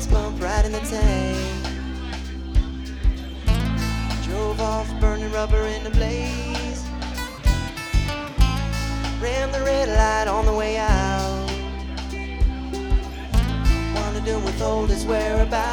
gas pump right in the tank. Drove off, burning rubber in the blaze. Ran the red light on the way out. Wondered with oldest whereabouts.